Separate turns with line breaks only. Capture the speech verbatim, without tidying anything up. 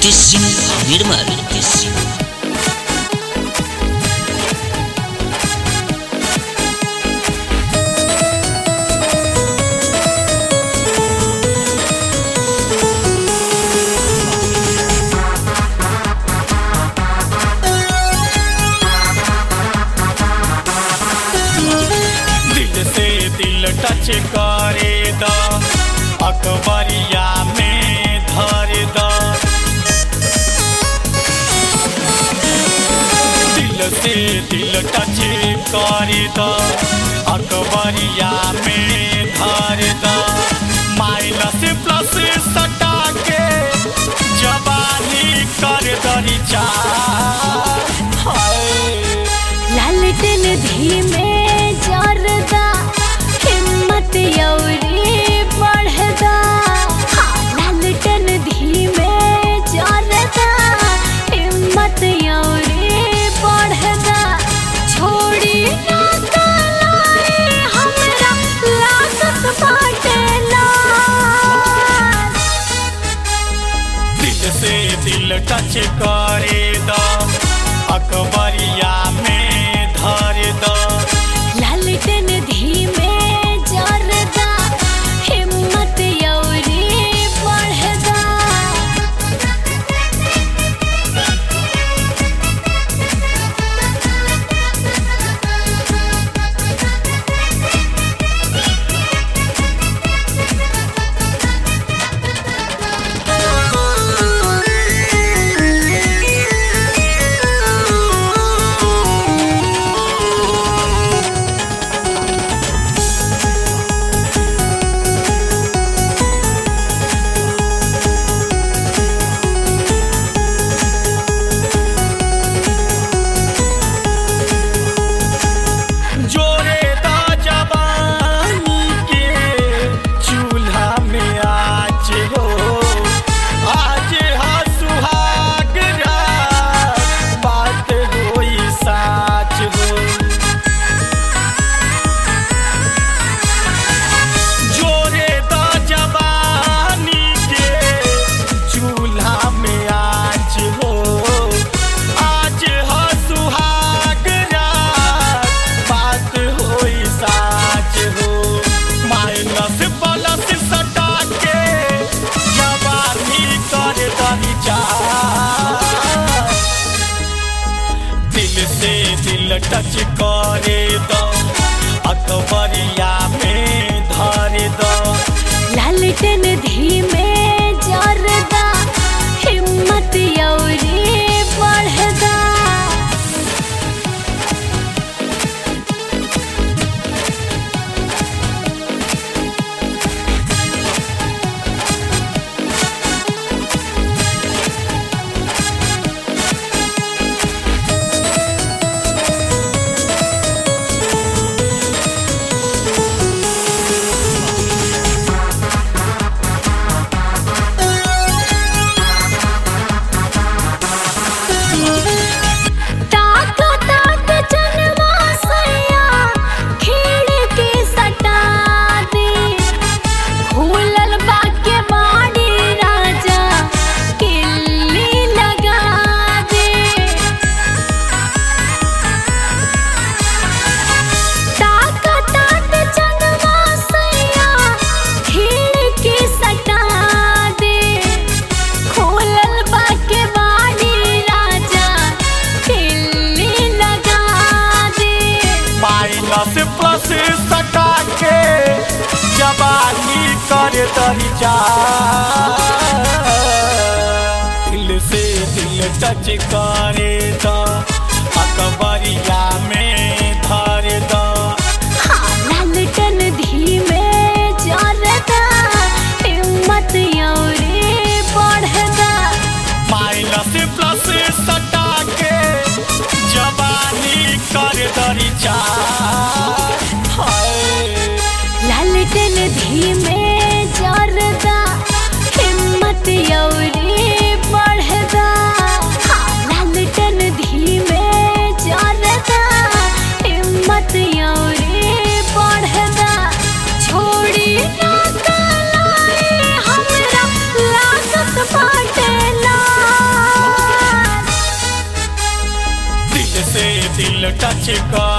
Ritesh Singh Nirmal Ritesh Singh
touch करे द अकबरिया में धर द दिल से दिल टच करे द अकबरिया में धर द माइनस प्लस सटा के जवानी कर दरी चा
लालटेन धीमे जरदा यौरी बढ़दा लालटेन धीमे जरदा हिम्मत यौरी बढ़दा छोड़ी ना कलाई हमरा लागत बाटे लाल
दिल से दिल टच करे द अकबरिया में धर द
लालटेन धीमे जरदा हिम्मत यौरी बढ़दा
टच करे द अकबरिया में धर द
लालटेन धीमे जरदा हिम्मत यौरी बढ़दा
प्लस सटा के जवानी कर दरी जा दिल से दिल टच करे द अकबरिया में धर द
लालटेन धीमे जरदा हिम्मत यौरी बढ़दा
माइनस प्लस सटा के जवानी कर दरी जा
लालटेन धीमे जरदा हिम्मत यौरी बढ़दा लालटेन धीमे जरदा हिम्मत यौरी बढ़दा छोड़ी ना कलाई हमरा लागत बाटे लाल
टच कर